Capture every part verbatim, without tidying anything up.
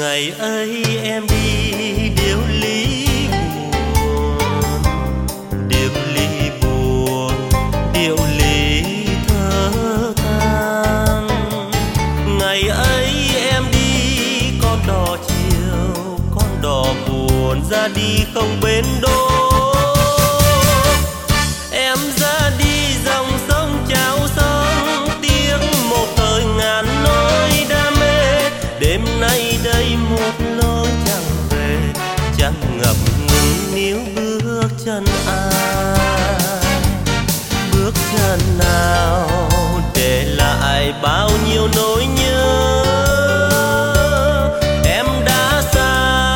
Ngày ấy em đi điệu ly buồn, điệu ly buồn, điệu ly thơ than. Ngày ấy em đi con đò chiều, con đò buồn ra đi không bến đỗ. Em ra đi dòng sông chao sông, tiếng một thời ngàn nỗi đam mê. Đêm nay đây một lối chẳng về, chẳng ngập ngừng níu bước chân ai. Bước chân nào để lại bao nhiêu nỗi nhớ. Em đã xa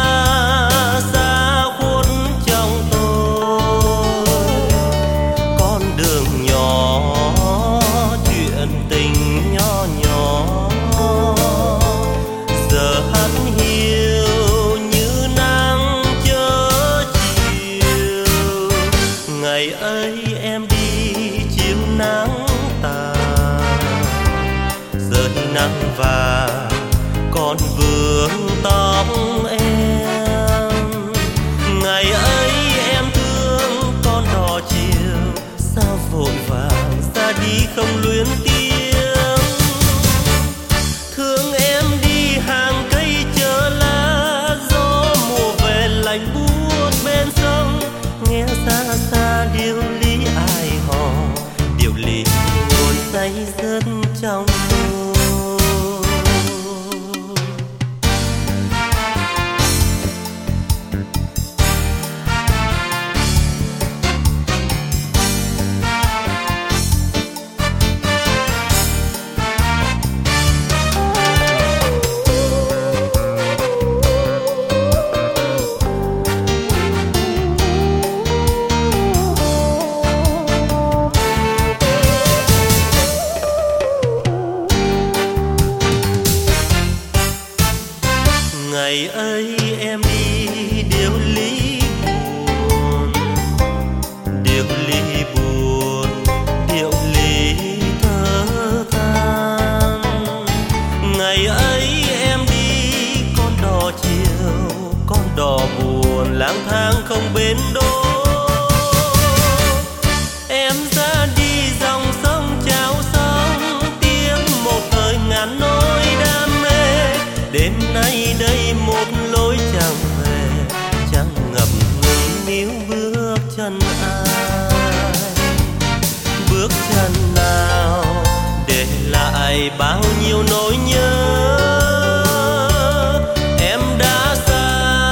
xa khuất trong tôi, con đường nhỏ chuyện tình nhỏ nhỏ giờ hắt hiu như nắng chớ chiều. Ngày ấy em đi chiều nắng tàn, rơi nắng và còn vương tóc em. Ngày ấy em thương con đò chiều, sao vội vàng ra đi không luyến tiếng. Thương em đi hàng cây chờ lá, gió mùa về lạnh buốt bên sông. Nghe xa xa điệu lý ai hò, điệu lý buồn say dứt trong tôi. Ngày ấy em đi điệu ly buồn, điệu ly buồn, điệu ly thơ than. Ngày ấy em đi con đò chiều, con đò buồn lang thang không bến đỗ. Em ra đi dòng sông chao sông, tiếng một thời ngàn nỗi đam mê. Đêm nay đây một lối chẳng về, chẳng ngập ngừng níu bước chân ai. Bước chân nào để lại bao nhiêu nỗi nhớ. Em đã xa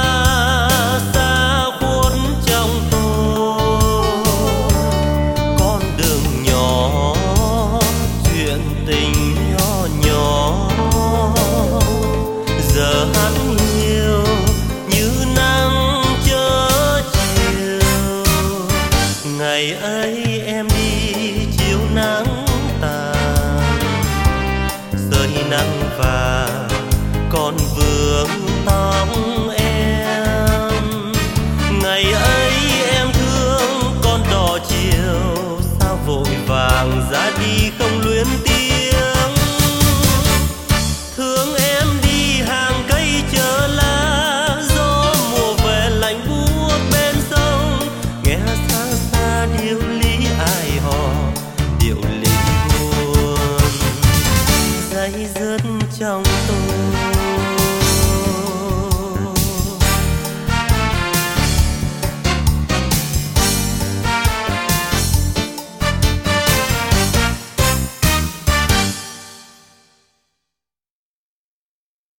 xa khuất trong tôi, con đường nhỏ chuyện tình nhỏ nhỏ giờ hắn hiu như nắng chớ chiều. Ngày ấy em đi chiều nắng tàn, rơi nắng và còn vương tóc em. Ngày ấy em thương con đò chiều, sao vội vàng ra đi không luyến tiếng. Thương em đi hàng cây chờ lá, gió mùa về lạnh buốt bên sông. Nghe xa xa điệu lý ai hò, điệu lý buồn day dứt trong